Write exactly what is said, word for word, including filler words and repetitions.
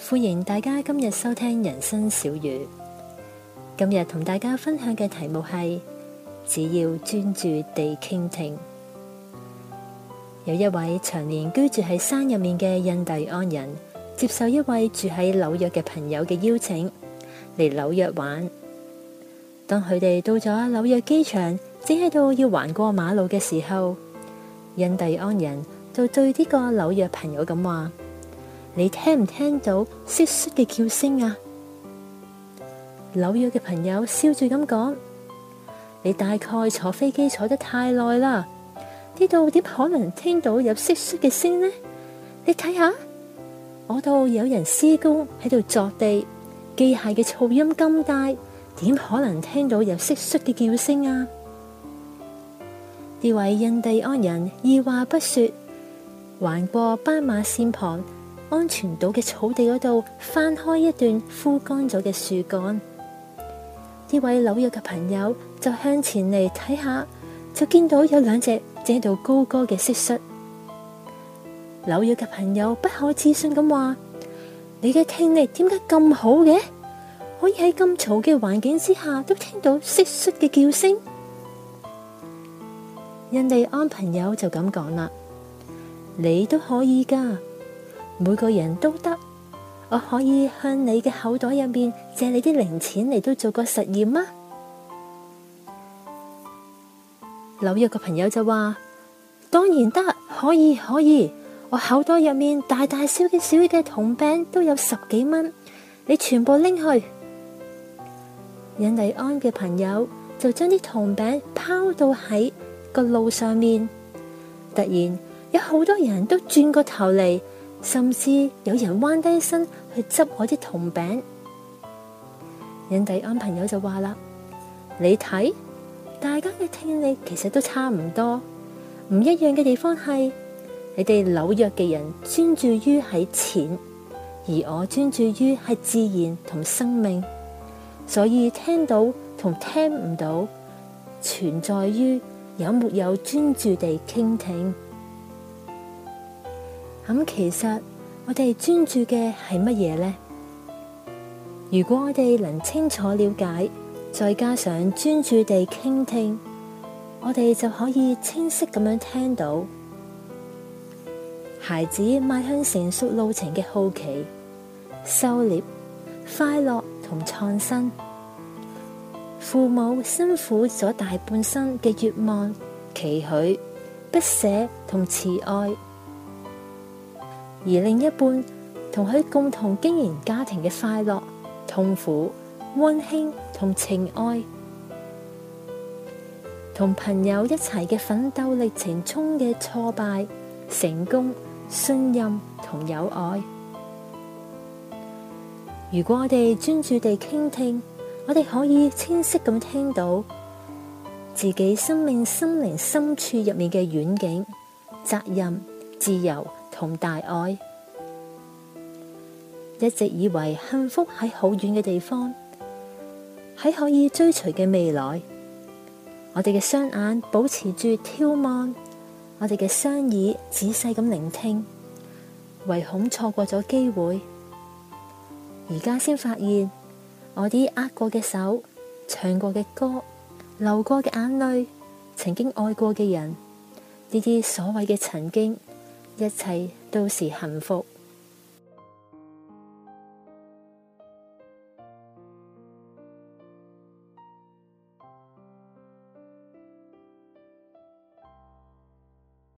歡迎大家今日收聽人生小語。今日同大家分享嘅題目係只要專注地傾聽。有一位長年居住喺山入面嘅印第安人，接受一位住喺紐約嘅朋友嘅邀請嚟紐約玩。當佢哋到咗紐約機場，正喺度要橫過馬路嘅時候，印第安人就對呢個紐約朋友咁話：你聽唔聽到蟋蟀嘅叫聲啊？紐約嘅朋友笑住咁講：你大概坐飛機坐得太耐啦，呢度點可能聽到有蟋蟀嘅聲呢？你睇下，我度有人施工喺度鑿地，機械嘅噪音咁大，點可能聽到有蟋蟀嘅叫聲啊？呢位印第安人二話不說，橫過斑馬線旁安全島嘅草地嗰度，翻開一段枯乾咗嘅樹幹。呢位紐約嘅朋友就向前嚟睇下，就見到有兩隻正喺度高歌嘅蟋蟀。紐約嘅朋友不可置信咁話：你嘅聽力點解咁好嘅？可以喺咁嘈嘅環境之下都聽到蟋蟀嘅叫聲？印第安朋友就咁講啦：你都可以噶，每個人都得。我可以向你嘅口袋入面借你啲零錢嚟到做個實驗啊！紐約個朋友就話：當然得，可以可以。我口袋入面大大小小嘅銅餅都有十幾蚊，你全部拎去。印第安嘅朋友就將啲銅餅拋到喺個路上面，突然有好多人都轉過頭嚟，甚至有人彎低身去執我啲銅餅。印第安朋友就話啦：你睇，大家嘅聽力其實都差唔多，唔一樣嘅地方係你哋紐約嘅人專注於喺錢，而我專注於係自然同生命，所以聽到同聽唔到存在於有沒有專注地傾聽。咁其實我哋專注嘅係乜嘢呢？如果我哋能清楚了解，再加上專注地傾聽，我哋就可以清晰咁樣聽到孩子邁向成熟路程嘅好奇、狩獵、快樂同創新，父母辛苦咗大半生嘅願望、期許、不捨同慈愛，而另一半同佢共同經營家庭嘅快樂、痛苦、溫馨同情愛，同朋友一齊嘅奮鬥歷程中嘅挫敗、成功、信任同友愛。如果我哋專注地傾聽，我哋可以清晰咁聽到自己生命心靈深處入面嘅遠景、責任、自由同大愛。一直以為幸福喺好遠嘅地方，喺可以追隨嘅未來，我哋嘅雙眼保持住眺望，我哋嘅雙耳仔細咁聆聽，唯恐錯過咗機會。而家先發現，我啲握過嘅手、唱過嘅歌、流過嘅眼淚、曾經愛過嘅人，呢啲所謂嘅曾經，一切都是幸福。